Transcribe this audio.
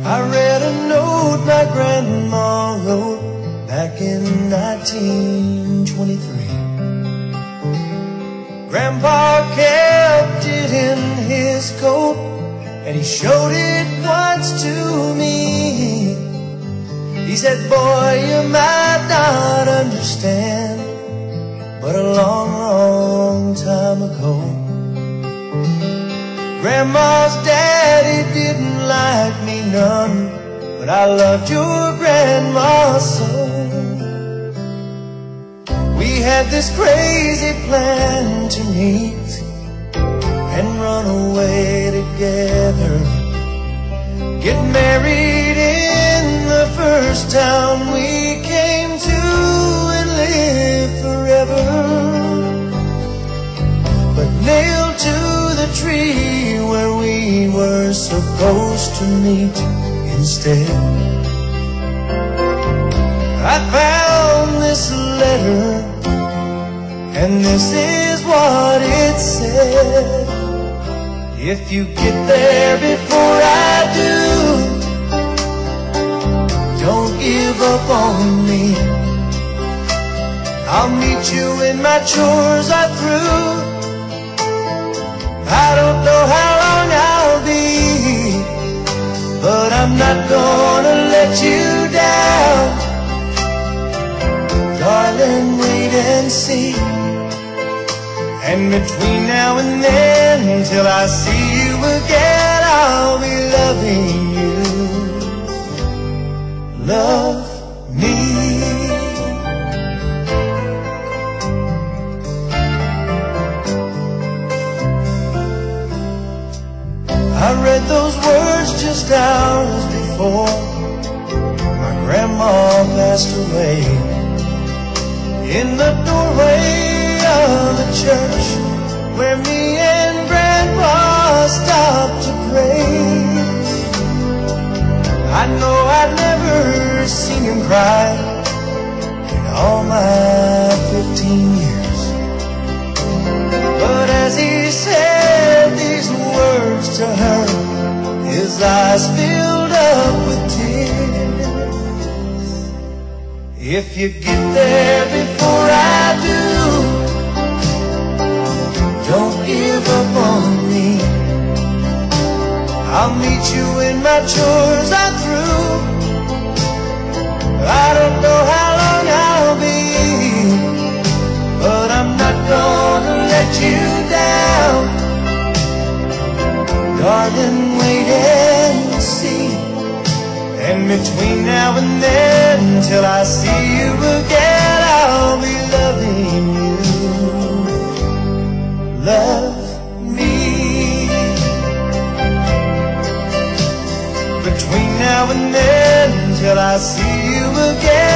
I read a note my grandma wrote back in 1923. Grandpa kept it in his coat, and he showed it once to me. He said, boy, you might not understand, but a long, long time ago, Grandma's daddy didn't like me none, but I loved your grandma so. We had this crazy plan to meet and run away together, get married in the first town we came to, and live forever. But nailed to the tree where we were supposed to meet instead, I found this letter, and this is what it said. If you get there before I do, don't give up on me. I'll meet you when my chores are through. I don't know how long I'll be, but I'm not gonna let you down. Darling, wait and see. And between now and then, till I see you again, I'll be loving you. Love me. I read those words just hours before my grandma passed away, in the doorway of the church where me and Grandpa stopped to pray. I know I'd never seen him cry in all my 15 years, but as he said these words to her, his eyes filled up with tears. If you get there before I do, don't give up on me. I'll meet you when my chores are through. I don't know how long I'll be, but I'm not gonna let you down. Darling, wait and see. And between now and then, till I see you again, I'll be loving you. Love me. Between now and then, till I see you again,